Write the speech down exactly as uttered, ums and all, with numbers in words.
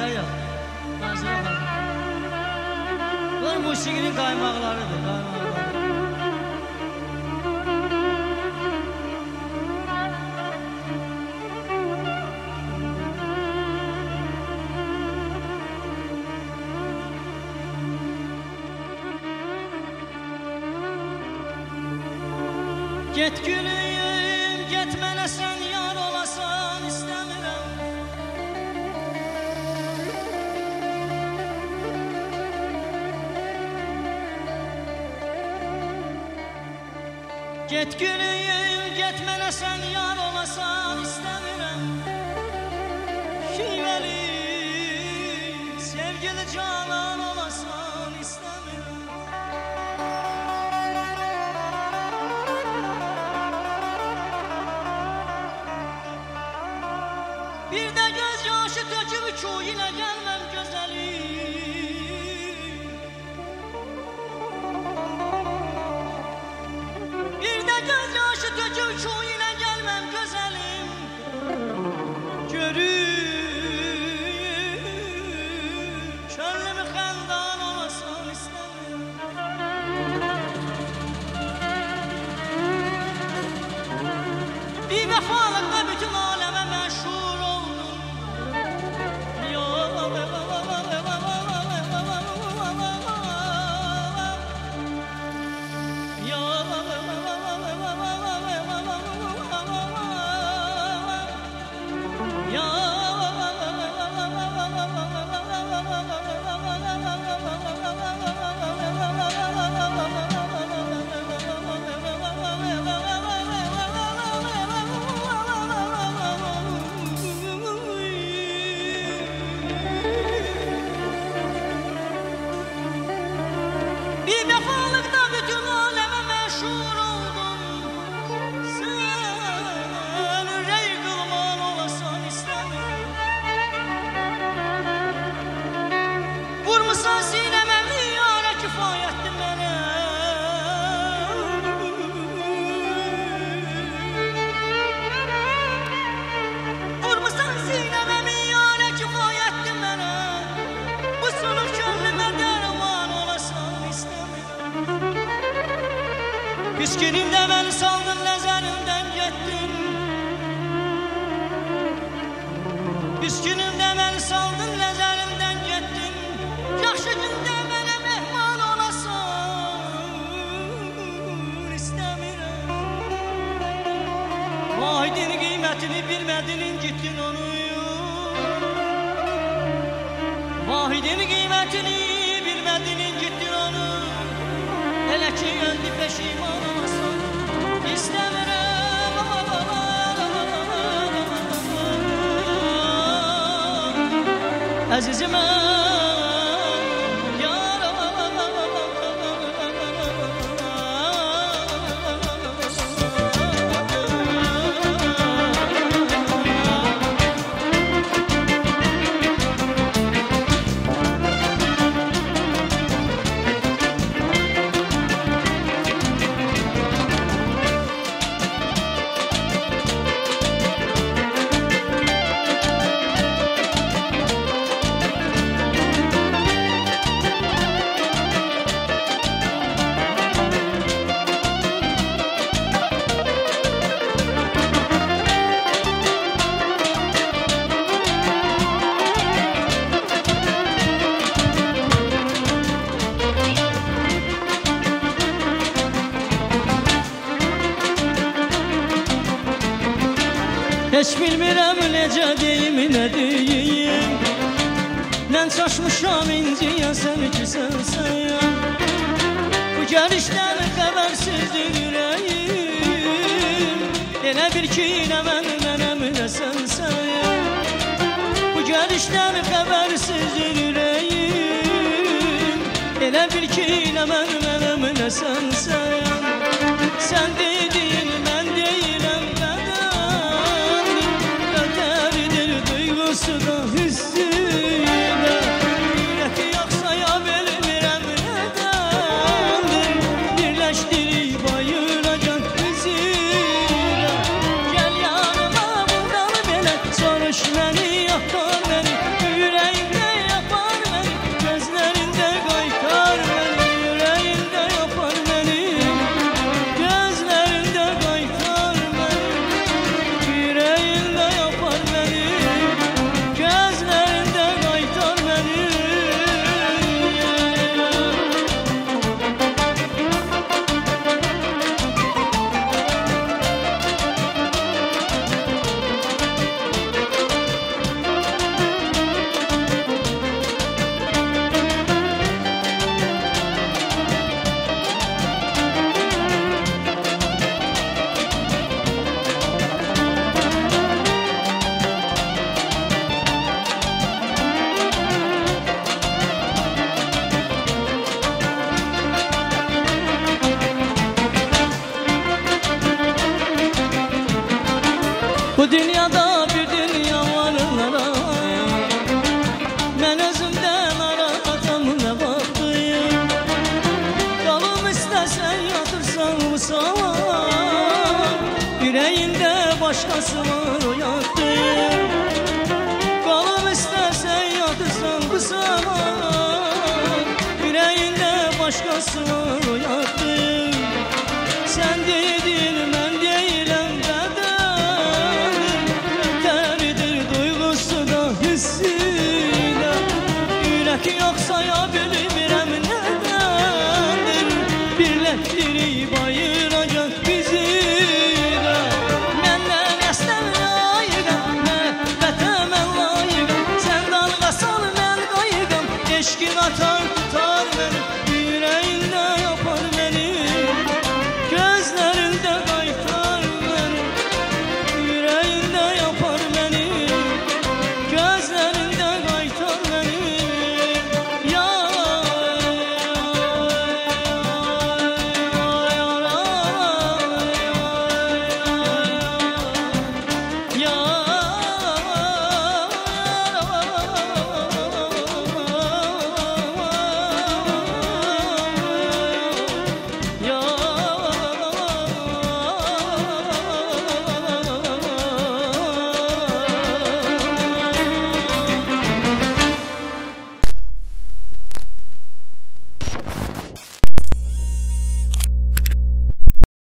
Ya ya, Nazire xanım. Bunlar musiqinin qaymaqlarıdır, qaymaqları. Get gülüyüm, getmene sen yar olasan istəmirəm. Get gülüyüm, getmene sen yar olasan istəmirəm. Şivəli, sevgili canan olasan istəmirəm. Bir de göz yaşı töküb kuyuna gelmem güzelim. Bir de göz yaşı töküb kuyuna gelmem güzelim. Görüp könlümü xəndan olasın istəmirəm. Bir vəfalıqda bütün aləmə məşhur Bir vefalıkta bütün aleme meşhur oldum. Sen rey kılman olasan istemiyorum. Vurmuşsan sineme miyara kifayettin bana. Vurmuşsan sineme miyara kifayettin bana. Bu soluk gönlüme derman olasan Miskinimdə məni saldın, nəzərimdən getdin. Miskinimdə məni saldın, nəzərimdən getdin. Yaxşı gündə mənə mehman olasan istəmirəm. Vahidin qiymətini bilmədin, incitdin onu. Vahidin qiymətini bilmədin, incitdin onu. Elə ki öldü peşiman olasın istəmirəm. Əzizimə Heç bilmirəm necə deyim, nə deyim. Mən çaşmışam inciyə sən ki sənsən. Bu gəlişdən xəbərsiz ürəyim. Elə bil ki nə mən mənəm nə sənsən. Bu gəlişdən xəbərsiz ürəyim. Elə bil ki nə mən mənəm nə sənsən. Sən dedin mən deyiləm. Suda hüssüyle Yürek'i yaksaya bilmirəm nədəndir. Birləşdirib ayıracaq üzüyle. Gəl yanıma buradan belə soruş məni, yaxtar məni. Yüreğimdə olsun.